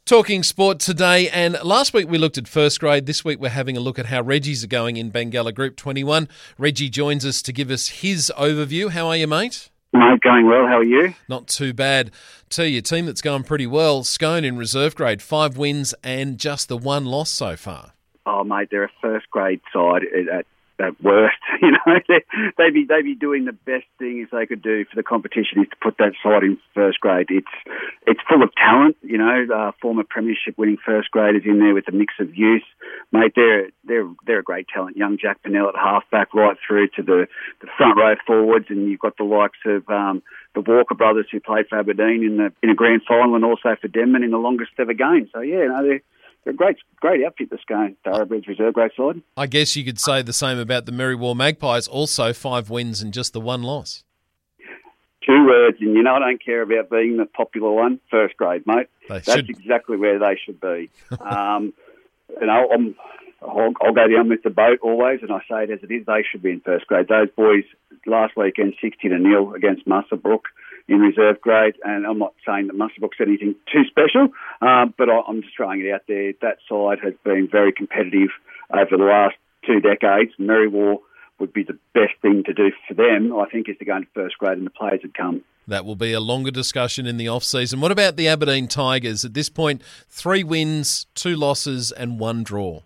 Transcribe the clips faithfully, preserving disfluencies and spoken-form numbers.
Talking sport today, and last week we looked at first grade. This week we're having a look at how Reggie's are going in Bengalla Group twenty-one. Reggie joins us to give us his overview. How are you, mate? Mate, going well. How are you? Not too bad. Tell you, a team that's going pretty well. Scone in reserve grade, five wins and just the one loss so far. Oh, mate, they're a first grade side at, at worst. You know, they, they'd be they'd be doing the best things they could do for the competition is to put that side in first grade. It's it's full of talent. You know, uh, former premiership winning first graders in there with a mix of youth. Mate, they're they're they're a great talent. Young Jack Pennell at halfback, right through to the, the front row forwards, and you've got the likes of um, the Walker brothers who played for Aberdeen in the in a grand final, and also for Denman in the longest ever game. So yeah, no, they're They're a great, great outfit, this game, Thoroughbreds reserve grade side. I guess you could say the same about the Merriwar Magpies, also five wins and just the one loss. Two words, and you know I don't care about being the popular one, first grade, mate. They That's should. exactly where they should be. um, you know, I'm, I'll, I'll go down with the boat always, and I say it as it is, they should be in first grade. Those boys last weekend, sixty to nil against Muswellbrook in reserve grade, and I'm not saying that Muswellbrook's anything too special, um, but I, I'm just throwing it out there. That side has been very competitive over the last two decades. Merriwar would be the best thing to do for them, I think, is to go into first grade and the players would come. That will be a longer discussion in the off-season. What about the Aberdeen Tigers? At this point, three wins, two losses and one draw.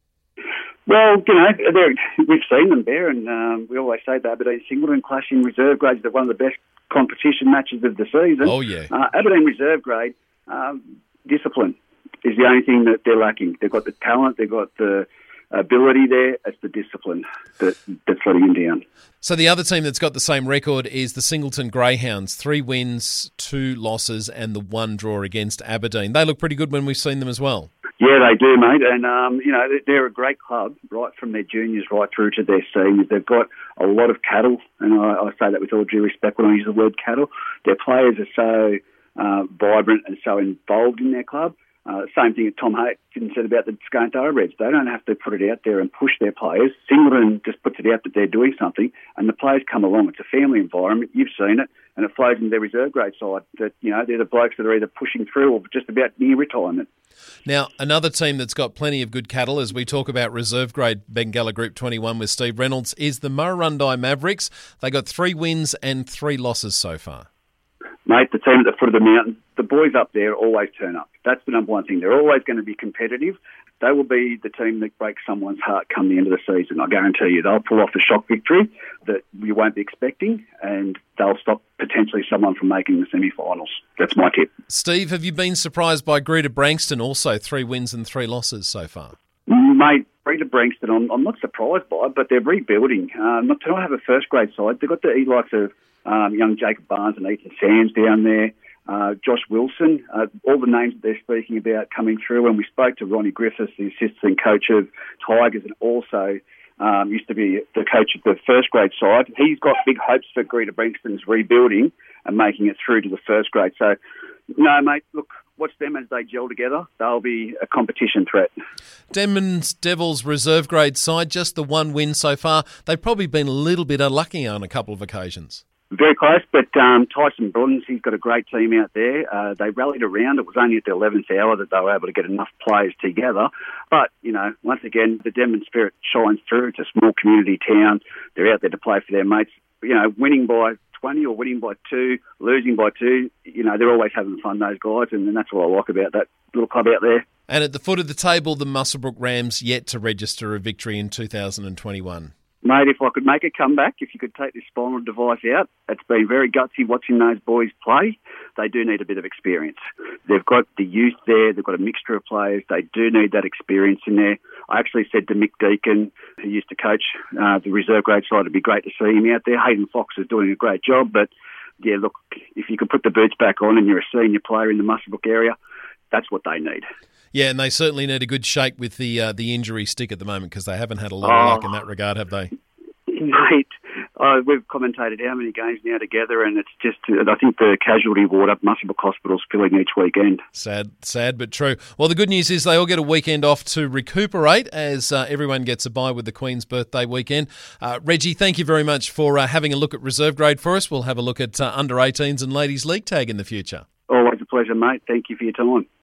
Well, you know, we've seen them there, and um, we always say the Aberdeen Singleton clash in reserve grades are one of the best competition matches of the season. Oh, yeah. Uh, Aberdeen reserve grade, um, discipline is the only thing that they're lacking. They've got the talent, they've got the ability there. It's the discipline that, that's letting them down. So the other team that's got the same record is the Singleton Greyhounds. Three wins, two losses and the one draw against Aberdeen. They look pretty good when we've seen them as well. Yeah, they do, mate. And, um, you know, they're a great club, right from their juniors right through to their seniors. They've got a lot of cattle, and I, I say that with all due respect when I use the word cattle. Their players are so uh, vibrant and so involved in their club. Uh, same thing that Tom Hayden said about the Scone Thoroughbreds. They don't have to put it out there and push their players. Singleton just puts it out that they're doing something, and the players come along. It's a family environment. You've seen it, and it flows into their reserve grade side. That, you know, they're the blokes that are either pushing through or just about near retirement. Now, another team that's got plenty of good cattle, as we talk about reserve grade Bengalla Group twenty-one with Steve Reynolds, is the Murrurundi Mavericks. They got three wins and three losses so far. Mate, the team at the foot of the mountain, the boys up there always turn up. That's the number one thing. They're always going to be competitive. They will be the team that breaks someone's heart come the end of the season. I guarantee you they'll pull off a shock victory that you won't be expecting, and they'll stop potentially someone from making the semi-finals. That's my tip. Steve, have you been surprised by Greta Brankston? Also three wins and three losses so far. Mate, Greta Brankston, I'm, I'm not surprised by it, but they're rebuilding. Uh, not to not have a first-grade side. They've got the likes of um, young Jacob Barnes and Ethan Sands down there. Uh, Josh Wilson, uh, all the names that they're speaking about coming through. And we spoke to Ronnie Griffiths, the assistant coach of Tigers, and also um, used to be the coach of the first grade side. He's got big hopes for Greta Brankston's rebuilding and making it through to the first grade. So, no, mate, look, watch them as they gel together. They'll be a competition threat. Denman's Devils reserve grade side, just the one win so far. They've probably been a little bit unlucky on a couple of occasions. Very close, but um, Tyson Bruns, he's got a great team out there. Uh, they rallied around. It was only at the eleventh hour that they were able to get enough players together. But, you know, once again, the Denman spirit shines through. It's a small community town. They're out there to play for their mates. You know, winning by twenty or winning by two, losing by two, you know, they're always having fun, those guys, and that's what I like about that little club out there. And at the foot of the table, the Muswellbrook Rams yet to register a victory in two thousand twenty-one. Mate, if I could make a comeback, if you could take this spinal device out, it's been very gutsy watching those boys play. They do need a bit of experience. They've got the youth there. They've got a mixture of players. They do need that experience in there. I actually said to Mick Deacon, who used to coach uh, the reserve grade side, it'd be great to see him out there. Hayden Fox is doing a great job. But, yeah, look, if you could put the boots back on and you're a senior player in the Muswellbrook area, that's what they need. Yeah, and they certainly need a good shake with the uh, the injury stick at the moment, because they haven't had a lot oh, of luck in that regard, have they? Mate, uh, we've commentated how many games now together, and it's just, uh, I think the casualty ward up Muswellbrook Hospital's filling each weekend. Sad, sad but true. Well, the good news is they all get a weekend off to recuperate as uh, everyone gets a bye with the Queen's birthday weekend. Uh, Reggie, thank you very much for uh, having a look at reserve grade for us. We'll have a look at uh, under eighteens and ladies league tag in the future. Always a pleasure, mate. Thank you for your time.